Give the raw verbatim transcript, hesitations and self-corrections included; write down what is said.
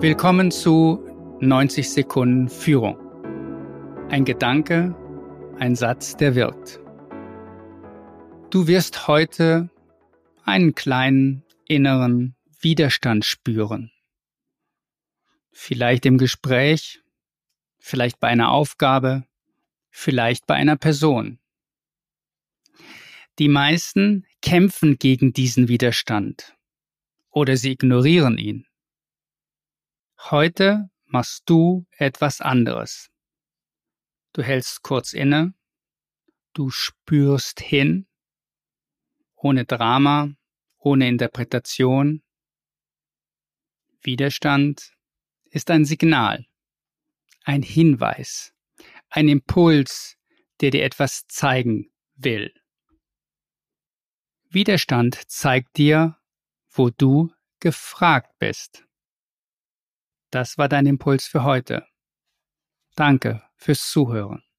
Willkommen zu neunzig Sekunden Führung. Ein Gedanke, ein Satz, der wirkt. Du wirst heute einen kleinen inneren Widerstand spüren. Vielleicht im Gespräch, vielleicht bei einer Aufgabe, vielleicht bei einer Person. Die meisten kämpfen gegen diesen Widerstand oder sie ignorieren ihn. Heute machst du etwas anderes. Du hältst kurz inne, du spürst hin, ohne Drama, ohne Interpretation. Widerstand ist ein Signal, ein Hinweis, ein Impuls, der dir etwas zeigen will. Widerstand zeigt dir, wo du gefragt bist. Das war dein Impuls für heute. Danke fürs Zuhören.